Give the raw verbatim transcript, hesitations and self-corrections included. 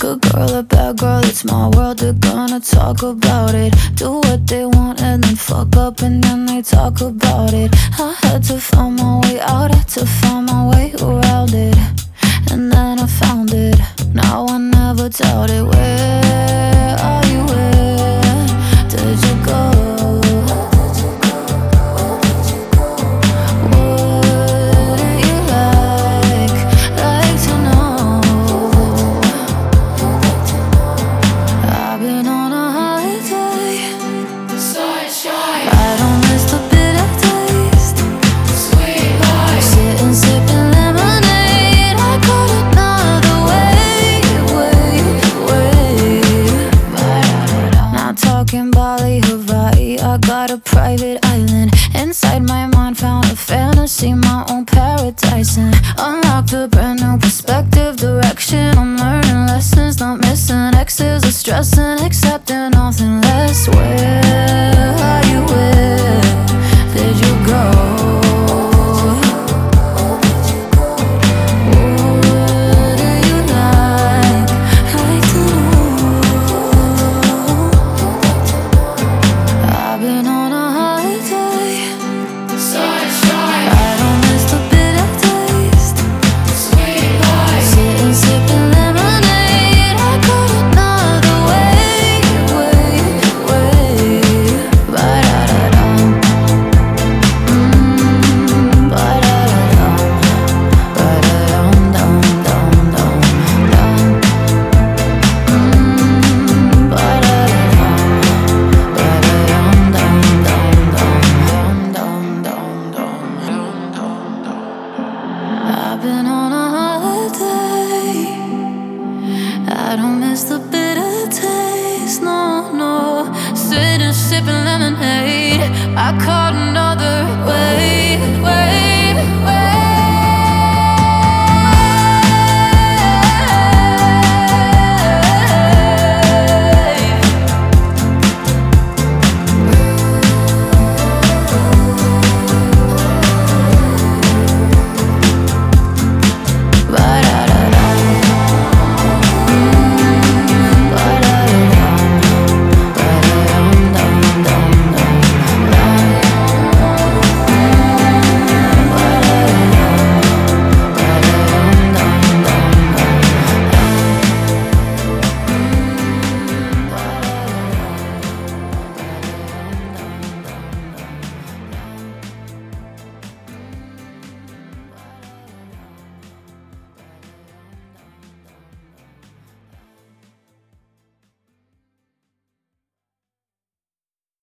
good girl, a bad girl, it's my world. They're gonna talk about it, do what they want and then fuck up and then they talk about it. I had to find my way out, had to find my way around it, and then I found it. Now I never doubt it. Where are you? Where did you go? Wouldn't you like, like to know? I've been on a holiday, sunshine. I don't miss the bitter taste, sweet life. Sitting sipping lemonade, I got another way, way, way. Not talking Bali, Hawaii, I got a private island. Inside my mind found a fantasy, my own paradise, and unlocked a brand new perspective, direction. I'm learning lessons, not missing exes or stressing, accepting nothing less. Where are you? Where did you go? Wouldn't you like, like to know? I've been on a holiday, sunshine. I don't miss the bitter taste, sweet life. Sitting sipping lemonade, I got another way, way, way. Ba-da-da-dum, mm, ba-da-da-dum, ba-da-dum, dum, dum, dum, dum, mm, ba-da-da-dum, ba-da-dum, dum, dum, dum, dum, dum, dum, dum, dum. I've been on a holiday, I don't miss the bitter taste, no, no. Sitting, sipping lemonade, I caught